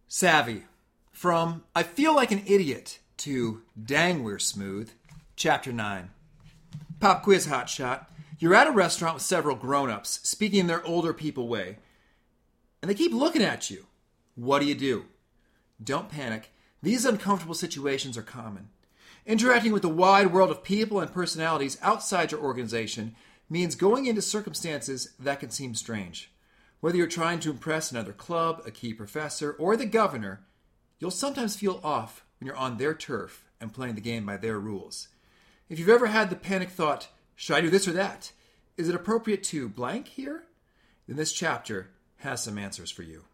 Savvy. From I Feel Like an Idiot to Dang We're Smooth, Chapter 9. Pop quiz hotshot. You're at a restaurant with several grown-ups speaking in their older people way, and they keep looking at you. What do? Don't panic. These uncomfortable situations are common. Interacting with the wide world of people and personalities outside your organization means going into circumstances that can seem strange. Whether you're trying to impress another club, a key professor, or the governor, you'll sometimes feel off when you're on their turf and playing the game by their rules. If you've ever had the panic thought, should I do this or that? Is it appropriate to blank here? Then this chapter has some answers for you.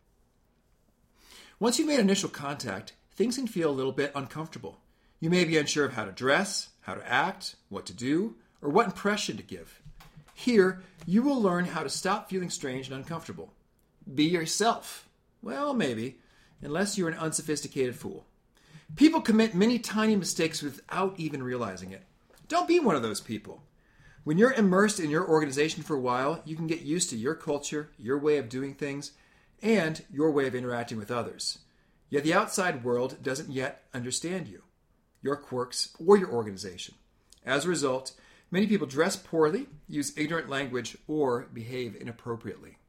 Once you've made initial contact, things can feel a little bit uncomfortable. You may be unsure of how to dress, how to act, what to do, or what impression to give. Here, you will learn how to stop feeling strange and uncomfortable. Be yourself. Well, maybe, unless you're an unsophisticated fool. People commit many tiny mistakes without even realizing it. Don't be one of those people. When you're immersed in your organization for a while, you can get used to your culture, your way of doing things, and your way of interacting with others. Yet the outside world doesn't yet understand you, your quirks, or your organization. As a result, many people dress poorly, use ignorant language, or behave inappropriately.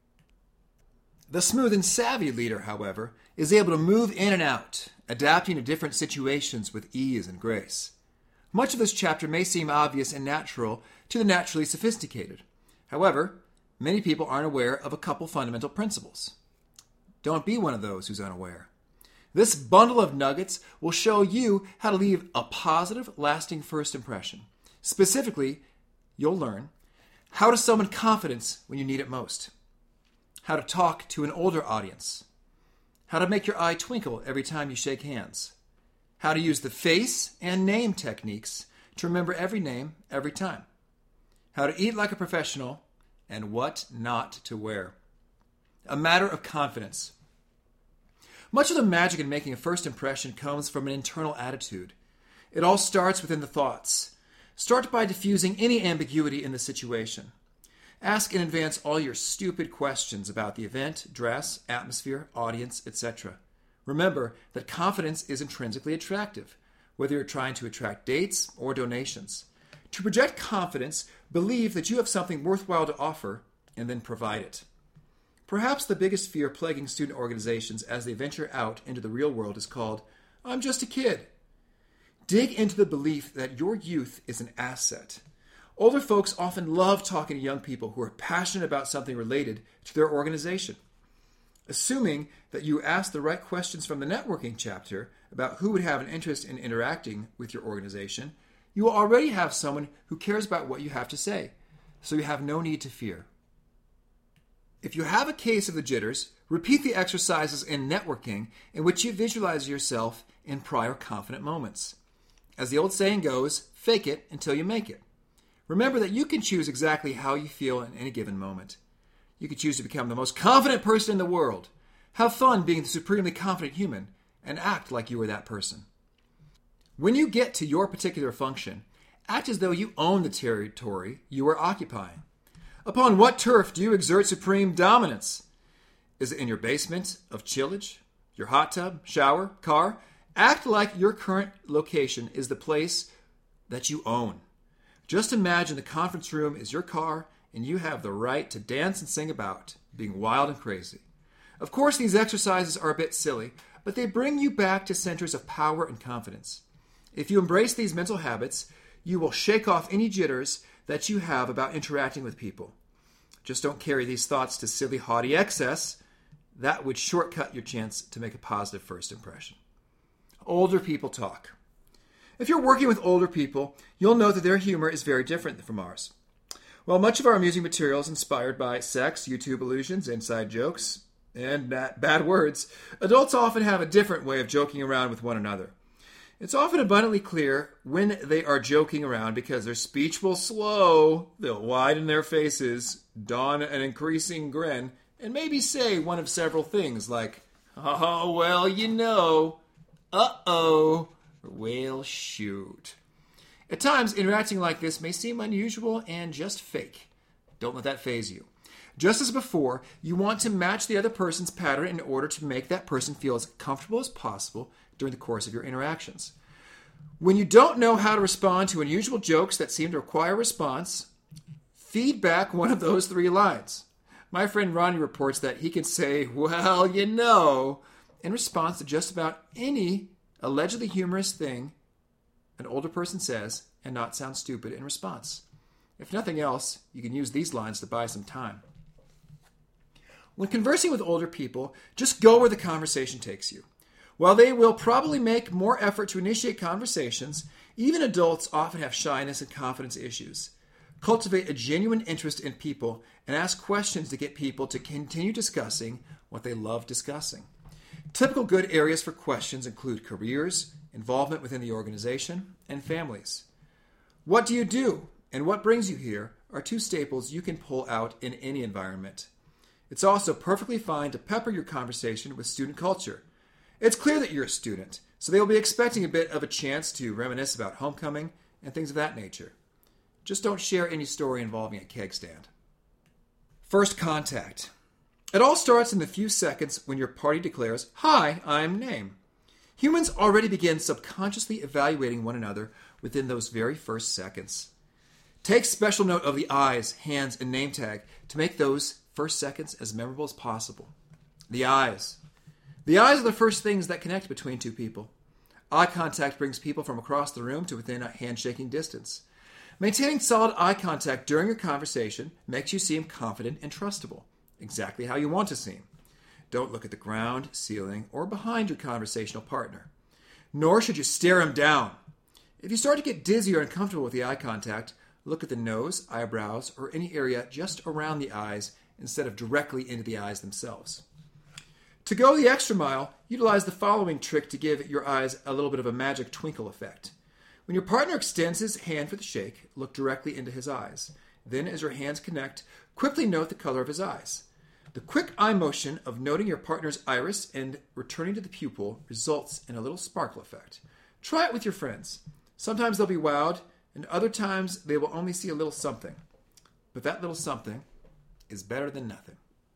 The smooth and savvy leader, however, is able to move in and out, adapting to different situations with ease and grace. Much of this chapter may seem obvious and natural to the naturally sophisticated. However, many people aren't aware of a couple fundamental principles. Don't be one of those who's unaware. This bundle of nuggets will show you how to leave a positive, lasting first impression. Specifically, you'll learn how to summon confidence when you need it most, how to talk to an older audience, how to make your eye twinkle every time you shake hands, how to use the face and name techniques to remember every name every time, how to eat like a professional, and what not to wear. A matter of confidence. Much of the magic in making a first impression comes from an internal attitude. It all starts within the thoughts. Start by diffusing any ambiguity in the situation. Ask in advance all your stupid questions about the event, dress, atmosphere, audience, etc. Remember that confidence is intrinsically attractive, whether you're trying to attract dates or donations. To project confidence, believe that you have something worthwhile to offer, and then provide it. Perhaps the biggest fear plaguing student organizations as they venture out into the real world is called, I'm just a kid. Dig into the belief that your youth is an asset. Older folks often love talking to young people who are passionate about something related to their organization. Assuming that you ask the right questions from the networking chapter about who would have an interest in interacting with your organization, you will already have someone who cares about what you have to say, so you have no need to fear. If you have a case of the jitters, repeat the exercises in networking in which you visualize yourself in prior confident moments. As the old saying goes, fake it until you make it. Remember that you can choose exactly how you feel in any given moment. You can choose to become the most confident person in the world, have fun being the supremely confident human, and act like you are that person. When you get to your particular function, act as though you own the territory you are occupying. Upon what turf do you exert supreme dominance? Is it in your basement of chillage, your hot tub, shower, car? Act like your current location is the place that you own. Just imagine the conference room is your car and you have the right to dance and sing about, being wild and crazy. Of course, these exercises are a bit silly, but they bring you back to centers of power and confidence. If you embrace these mental habits, you will shake off any jitters that you have about interacting with people. Just don't carry these thoughts to silly, haughty excess. That would shortcut your chance to make a positive first impression. Older people talk. If you're working with older people, you'll know that their humor is very different from ours. While much of our amusing material is inspired by sex, YouTube allusions, inside jokes, and bad words, adults often have a different way of joking around with one another. It's often abundantly clear when they are joking around because their speech will slow, they'll widen their faces, don an increasing grin, and maybe say one of several things like, oh, well, you know, uh-oh, or well, shoot. At times, interacting like this may seem unusual and just fake. Don't let that faze you. Just as before, you want to match the other person's pattern in order to make that person feel as comfortable as possible during the course of your interactions. When you don't know how to respond to unusual jokes that seem to require a response, feed back one of those 3 lines. My friend Ronnie reports that he can say, "Well, you know," in response to just about any allegedly humorous thing an older person says and not sound stupid in response. If nothing else, you can use these lines to buy some time. When conversing with older people, just go where the conversation takes you. While they will probably make more effort to initiate conversations, even adults often have shyness and confidence issues. Cultivate a genuine interest in people and ask questions to get people to continue discussing what they love discussing. Typical good areas for questions include careers, involvement within the organization, and families. What do you do and what brings you here are 2 staples you can pull out in any environment. It's also perfectly fine to pepper your conversation with student culture. It's clear that you're a student, so they will be expecting a bit of a chance to reminisce about homecoming and things of that nature. Just don't share any story involving a keg stand. First contact. It all starts in the few seconds when your party declares, "Hi, I'm Name." Humans already begin subconsciously evaluating one another within those very first seconds. Take special note of the eyes, hands, and name tag to make those first seconds as memorable as possible. The eyes. The eyes are the first things that connect between 2 people. Eye contact brings people from across the room to within a handshaking distance. Maintaining solid eye contact during your conversation makes you seem confident and trustable, exactly how you want to seem. Don't look at the ground, ceiling, or behind your conversational partner. Nor should you stare him down. If you start to get dizzy or uncomfortable with the eye contact, look at the nose, eyebrows, or any area just around the eyes instead of directly into the eyes themselves. To go the extra mile, utilize the following trick to give your eyes a little bit of a magic twinkle effect. When your partner extends his hand for the shake, look directly into his eyes. Then, as your hands connect, quickly note the color of his eyes. The quick eye motion of noting your partner's iris and returning to the pupil results in a little sparkle effect. Try it with your friends. Sometimes they'll be wowed, and other times they will only see a little something. But that little something is better than nothing.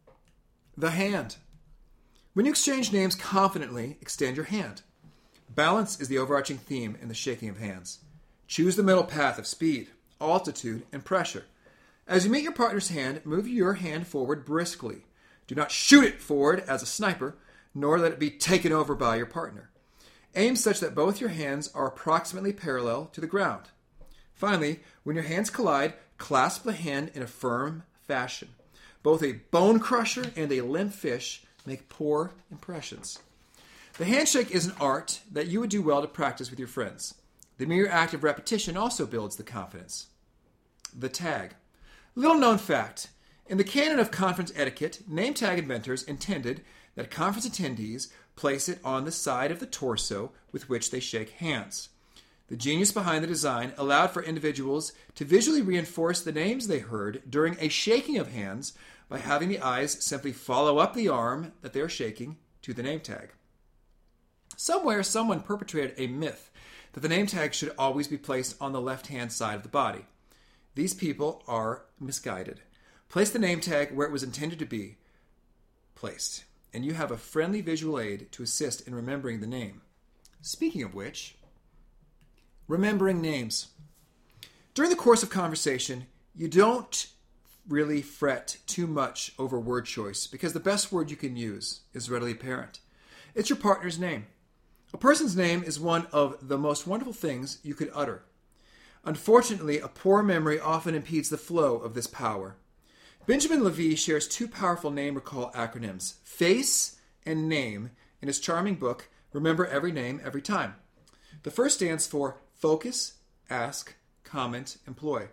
The hand. When you exchange names confidently, extend your hand. Balance is the overarching theme in the shaking of hands. Choose the middle path of speed, altitude, and pressure. As you meet your partner's hand, move your hand forward briskly. Do not shoot it forward as a sniper, nor let it be taken over by your partner. Aim such that both your hands are approximately parallel to the ground. Finally, when your hands collide, clasp the hand in a firm fashion. Both a bone crusher and a limp fish make poor impressions. The handshake is an art that you would do well to practice with your friends. The mere act of repetition also builds the confidence. The tag. Little known fact. In the canon of conference etiquette, name tag inventors intended that conference attendees place it on the side of the torso with which they shake hands. The genius behind the design allowed for individuals to visually reinforce the names they heard during a shaking of hands by having the eyes simply follow up the arm that they are shaking to the name tag. Somewhere, someone perpetrated a myth that the name tag should always be placed on the left-hand side of the body. These people are misguided. Place the name tag where it was intended to be placed, and you have a friendly visual aid to assist in remembering the name. Speaking of which, remembering names. During the course of conversation, you don't really fret too much over word choice because the best word you can use is readily apparent. It's your partner's name. A person's name is one of the most wonderful things you could utter. Unfortunately, a poor memory often impedes the flow of this power. Benjamin Levy shares 2 powerful name recall acronyms, FACE and NAME, in his charming book, Remember Every Name Every Time. The first stands for Focus, Ask, Comment, Employ.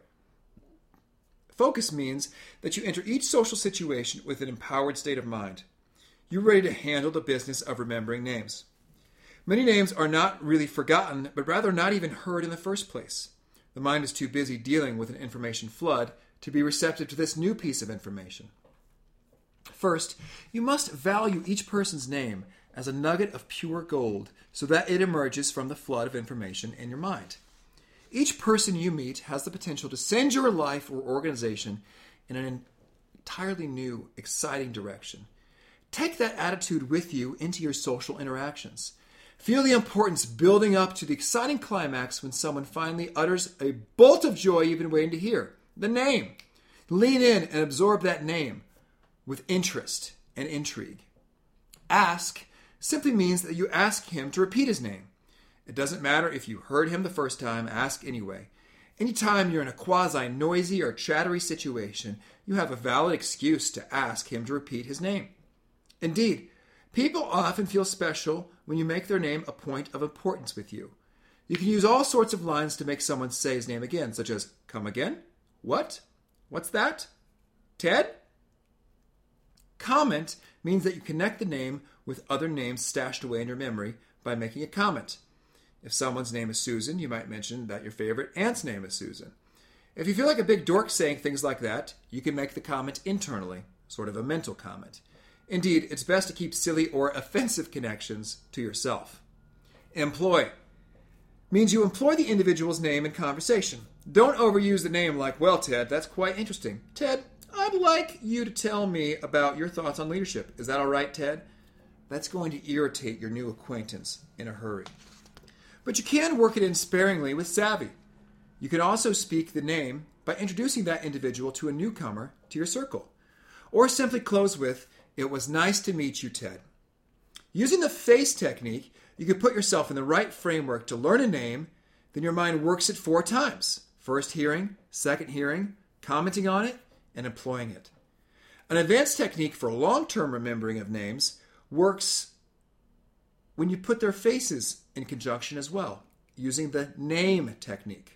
Focus means that you enter each social situation with an empowered state of mind. You're ready to handle the business of remembering names. Many names are not really forgotten, but rather not even heard in the first place. The mind is too busy dealing with an information flood to be receptive to this new piece of information. First, you must value each person's name as a nugget of pure gold so that it emerges from the flood of information in your mind. Each person you meet has the potential to send your life or organization in an entirely new, exciting direction. Take that attitude with you into your social interactions. Feel the importance building up to the exciting climax when someone finally utters a bolt of joy you've been waiting to hear. The name. Lean in and absorb that name with interest and intrigue. Ask simply means that you ask him to repeat his name. It doesn't matter if you heard him the first time, ask anyway. Anytime you're in a quasi-noisy or chattery situation, you have a valid excuse to ask him to repeat his name. Indeed, people often feel special when you make their name a point of importance with you. You can use all sorts of lines to make someone say his name again, such as, "Come again? What? What's that? Ted?" Comment means that you connect the name with other names stashed away in your memory by making a comment. If someone's name is Susan, you might mention that your favorite aunt's name is Susan. If you feel like a big dork saying things like that, you can make the comment internally, sort of a mental comment. Indeed, it's best to keep silly or offensive connections to yourself. Employ means you employ the individual's name in conversation. Don't overuse the name like, "Well, Ted, that's quite interesting. Ted, I'd like you to tell me about your thoughts on leadership. Is that all right, Ted?" That's going to irritate your new acquaintance in a hurry. But you can work it in sparingly with savvy. You can also speak the name by introducing that individual to a newcomer to your circle. Or simply close with, "It was nice to meet you, Ted." Using the face technique, you can put yourself in the right framework to learn a name, then your mind works it 4 times. First hearing, second hearing, commenting on it, and employing it. An advanced technique for long-term remembering of names works when you put their faces in conjunction as well, using the name technique.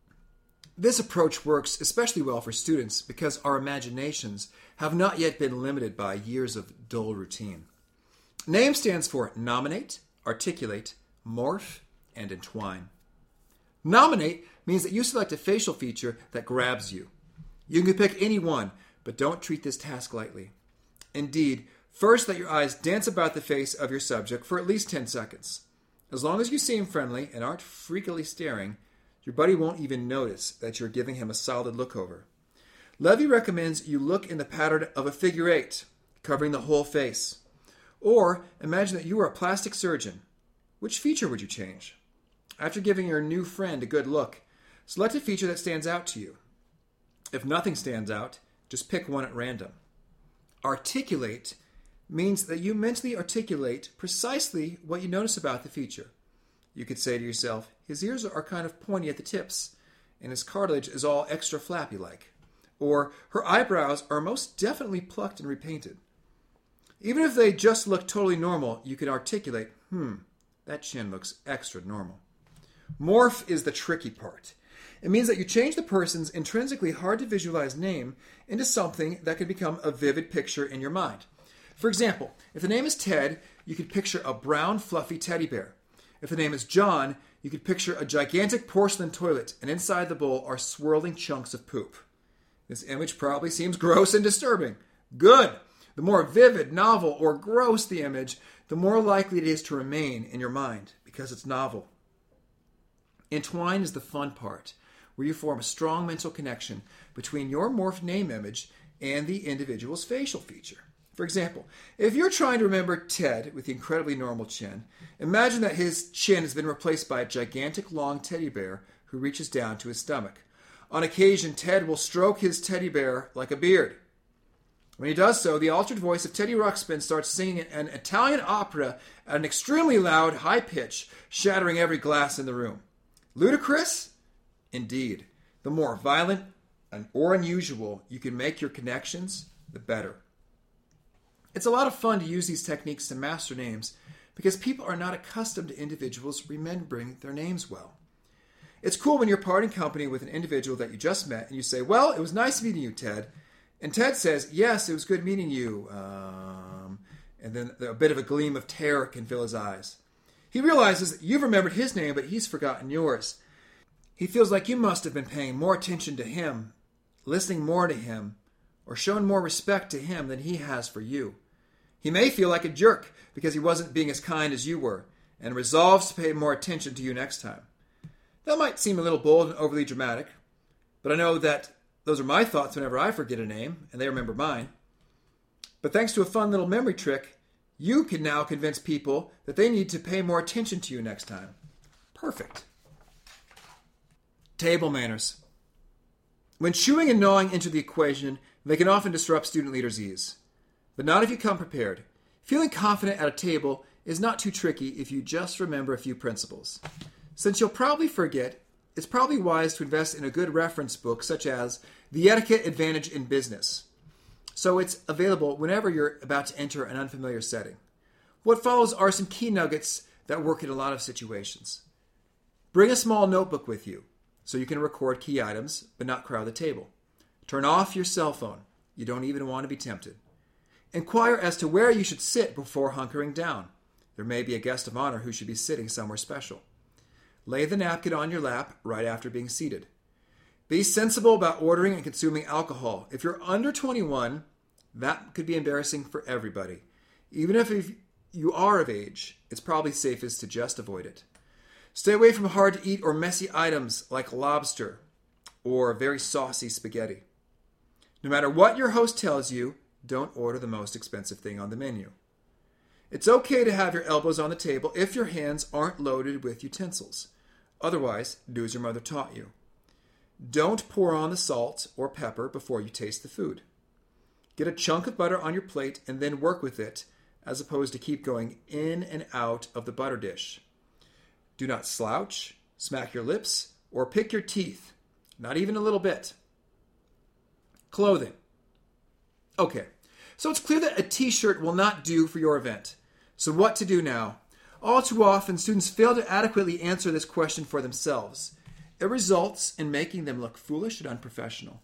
This approach works especially well for students because our imaginations have not yet been limited by years of dull routine. NAME stands for nominate, articulate, morph, and entwine. Nominate means that you select a facial feature that grabs you. You can pick any one, but don't treat this task lightly. Indeed, first let your eyes dance about the face of your subject for at least 10 seconds. As long as you seem friendly and aren't freakily staring, your buddy won't even notice that you're giving him a solid look over. Levy recommends you look in the pattern of a figure 8, covering the whole face. Or imagine that you were a plastic surgeon. Which feature would you change? After giving your new friend a good look, select a feature that stands out to you. If nothing stands out, just pick one at random. Articulate means that you mentally articulate precisely what you notice about the feature. You could say to yourself, "His ears are kind of pointy at the tips, and his cartilage is all extra flappy-like." Or, "Her eyebrows are most definitely plucked and repainted." Even if they just look totally normal, you can articulate, "That chin looks extra normal." Morph is the tricky part. It means that you change the person's intrinsically hard-to-visualize name into something that can become a vivid picture in your mind. For example, if the name is Ted, you could picture a brown, fluffy teddy bear. If the name is John, you could picture a gigantic porcelain toilet, and inside the bowl are swirling chunks of poop. This image probably seems gross and disturbing. Good! The more vivid, novel, or gross the image, the more likely it is to remain in your mind, because it's novel. Entwine is the fun part, where you form a strong mental connection between your morphed name image and the individual's facial feature. For example, if you're trying to remember Ted with the incredibly normal chin, imagine that his chin has been replaced by a gigantic long teddy bear who reaches down to his stomach. On occasion, Ted will stroke his teddy bear like a beard. When he does so, the altered voice of Teddy Ruxpin starts singing an Italian opera at an extremely loud, high pitch, shattering every glass in the room. Ludicrous? Indeed. The more violent or unusual you can make your connections, the better. It's a lot of fun to use these techniques to master names because people are not accustomed to individuals remembering their names well. It's cool when you're parting company with an individual that you just met and you say, "Well, it was nice meeting you, Ted." And Ted says, "Yes, it was good meeting you." And then a bit of a gleam of terror can fill his eyes. He realizes that you've remembered his name, but he's forgotten yours. He feels like you must have been paying more attention to him, listening more to him, or shown more respect to him than he has for you. He may feel like a jerk because he wasn't being as kind as you were, and resolves to pay more attention to you next time. That might seem a little bold and overly dramatic, but I know that Those are my thoughts whenever I forget a name, and they remember mine. But thanks to a fun little memory trick, you can now convince people that they need to pay more attention to you next time. Perfect. Table manners. When chewing and gnawing into the equation, they can often disrupt student leaders' ease. But not if you come prepared. Feeling confident at a table is not too tricky if you just remember a few principles. Since you'll probably forget, it's probably wise to invest in a good reference book such as The Etiquette Advantage in Business, so it's available whenever you're about to enter an unfamiliar setting. What follows are some key nuggets that work in a lot of situations. Bring a small notebook with you so you can record key items but not crowd the table. Turn off your cell phone. You don't even want to be tempted. Inquire as to where you should sit before hunkering down. There may be a guest of honor who should be sitting somewhere special. Lay the napkin on your lap right after being seated. Be sensible about ordering and consuming alcohol. If you're under 21, that could be embarrassing for everybody. Even if you are of age, it's probably safest to just avoid it. Stay away from hard-to-eat or messy items like lobster or very saucy spaghetti. No matter what your host tells you, don't order the most expensive thing on the menu. It's okay to have your elbows on the table if your hands aren't loaded with utensils. Otherwise, do as your mother taught you. Don't pour on the salt or pepper before you taste the food. Get a chunk of butter on your plate and then work with it, as opposed to keep going in and out of the butter dish. Do not slouch, smack your lips, or pick your teeth. Not even a little bit. Clothing. Okay, so it's clear that a t-shirt will not do for your event. So what to do now? All too often, students fail to adequately answer this question for themselves. It results in making them look foolish and unprofessional.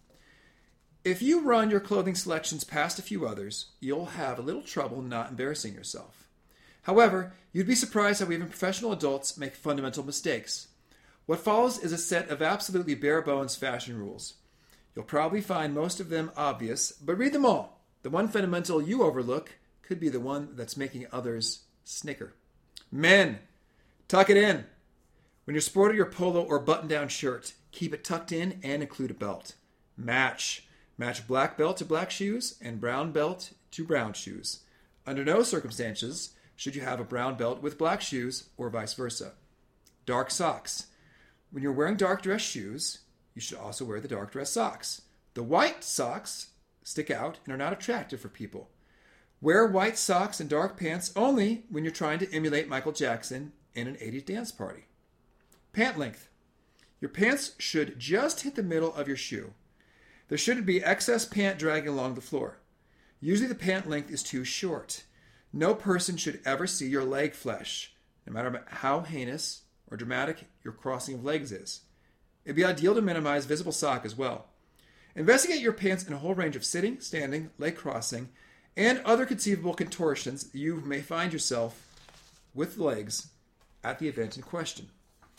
If you run your clothing selections past a few others, you'll have a little trouble not embarrassing yourself. However, you'd be surprised how even professional adults make fundamental mistakes. What follows is a set of absolutely bare-bones fashion rules. You'll probably find most of them obvious, but read them all. The one fundamental you overlook could be the one that's making others snicker. Men, tuck it in. When you're sporting your polo or button-down shirt, keep it tucked in and include a belt. Match black belt to black shoes and brown belt to brown shoes. Under no circumstances should you have a brown belt with black shoes or vice versa. Dark socks. When you're wearing dark dress shoes, you should also wear the dark dress socks. The white socks stick out and are not attractive for people. Wear white socks and dark pants only when you're trying to emulate Michael Jackson in an 80s dance party. Pant length. Your pants should just hit the middle of your shoe. There shouldn't be excess pant dragging along the floor. Usually the pant length is too short. No person should ever see your leg flesh, no matter how heinous or dramatic your crossing of legs is. It'd be ideal to minimize visible sock as well. Investigate your pants in a whole range of sitting, standing, leg crossing, and other conceivable contortions you may find yourself with legs at the event in question.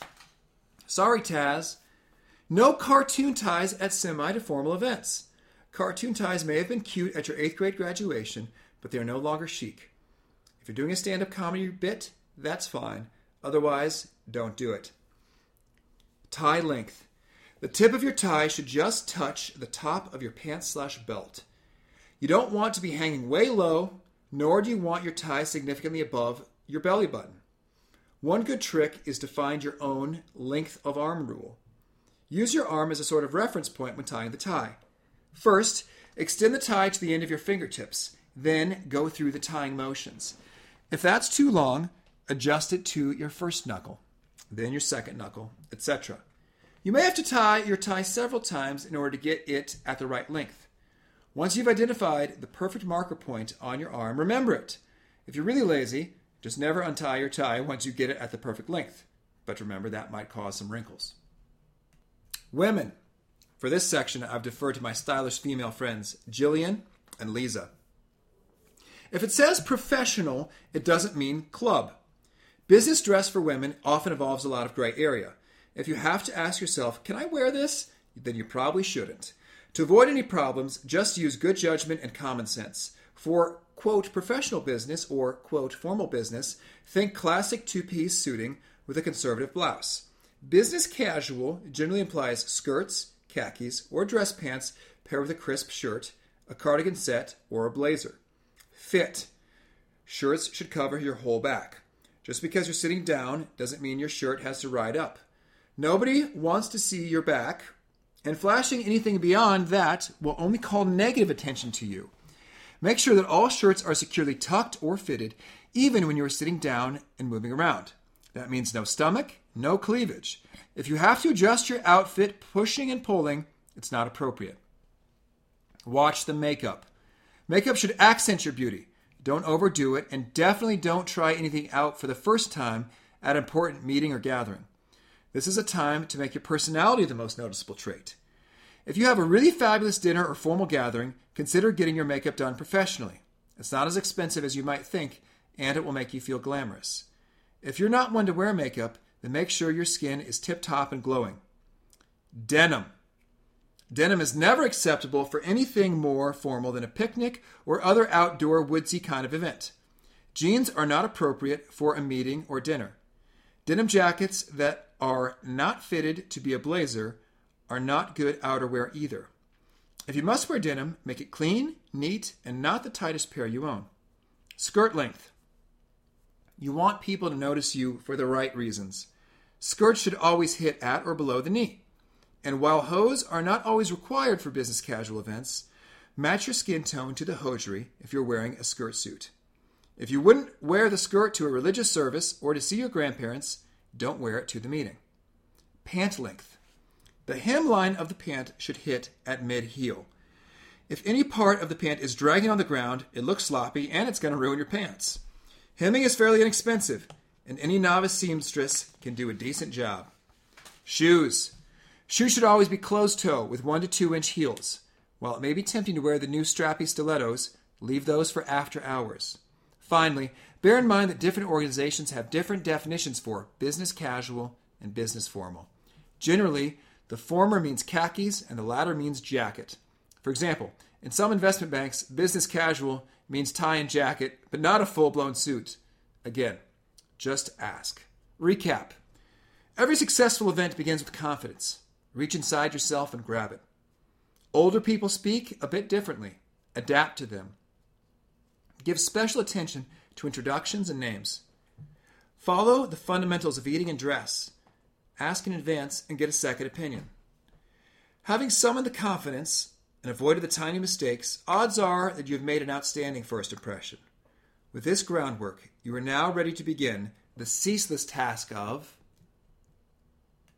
Sorry, Taz. No cartoon ties at semi to formal events. Cartoon ties may have been cute at your 8th grade graduation, but they are no longer chic. If you're doing a stand-up comedy bit, that's fine. Otherwise, don't do it. Tie length. The tip of your tie should just touch the top of your pants/belt. You don't want to be hanging way low, nor do you want your tie significantly above your belly button. One good trick is to find your own length of arm rule. Use your arm as a sort of reference point when tying the tie. First, extend the tie to the end of your fingertips, then go through the tying motions. If that's too long, adjust it to your first knuckle, then your second knuckle, etc. You may have to tie your tie several times in order to get it at the right length. Once you've identified the perfect marker point on your arm, remember it. If you're really lazy, just never untie your tie once you get it at the perfect length. But remember, that might cause some wrinkles. Women. For this section, I've deferred to my stylish female friends, Jillian and Lisa. If it says professional, it doesn't mean club. Business dress for women often involves a lot of gray area. If you have to ask yourself, can I wear this? Then you probably shouldn't. To avoid any problems, just use good judgment and common sense. For, quote, professional business or, quote, formal business, think classic two-piece suiting with a conservative blouse. Business casual generally implies skirts, khakis, or dress pants paired with a crisp shirt, a cardigan set, or a blazer. Fit. Shirts should cover your whole back. Just because you're sitting down doesn't mean your shirt has to ride up. Nobody wants to see your back, and flashing anything beyond that will only call negative attention to you. Make sure that all shirts are securely tucked or fitted, even when you are sitting down and moving around. That means no stomach, no cleavage. If you have to adjust your outfit pushing and pulling, it's not appropriate. Watch the makeup. Makeup should accent your beauty. Don't overdo it, and definitely don't try anything out for the first time at an important meeting or gathering. This is a time to make your personality the most noticeable trait. If you have a really fabulous dinner or formal gathering, consider getting your makeup done professionally. It's not as expensive as you might think, and it will make you feel glamorous. If you're not one to wear makeup, then make sure your skin is tip-top and glowing. Denim. Denim is never acceptable for anything more formal than a picnic or other outdoor woodsy kind of event. Jeans are not appropriate for a meeting or dinner. Denim jackets that are not fitted to be a blazer are not good outerwear either. If you must wear denim, make it clean, neat, and not the tightest pair you own. Skirt length. You want people to notice you for the right reasons. Skirts should always hit at or below the knee. And while hose are not always required for business casual events, match your skin tone to the hosiery if you're wearing a skirt suit. If you wouldn't wear the skirt to a religious service or to see your grandparents, don't wear it to the meeting. Pant length. The hemline of the pant should hit at mid-heel. If any part of the pant is dragging on the ground, it looks sloppy and it's going to ruin your pants. Hemming is fairly inexpensive, and any novice seamstress can do a decent job. Shoes. Shoes should always be closed-toe with 1 to 2 inch heels. While it may be tempting to wear the new strappy stilettos, leave those for after hours. Finally, bear in mind that different organizations have different definitions for business casual and business formal. Generally, the former means khakis and the latter means jacket. For example, in some investment banks, business casual means tie and jacket, but not a full-blown suit. Again, just ask. Recap. Every successful event begins with confidence. Reach inside yourself and grab it. Older people speak a bit differently. Adapt to them. Give special attention to introductions and names. Follow the fundamentals of eating and dress. Ask in advance and get a second opinion. Having summoned the confidence and avoided the tiny mistakes, odds are that you have made an outstanding first impression. With this groundwork, you are now ready to begin the ceaseless task of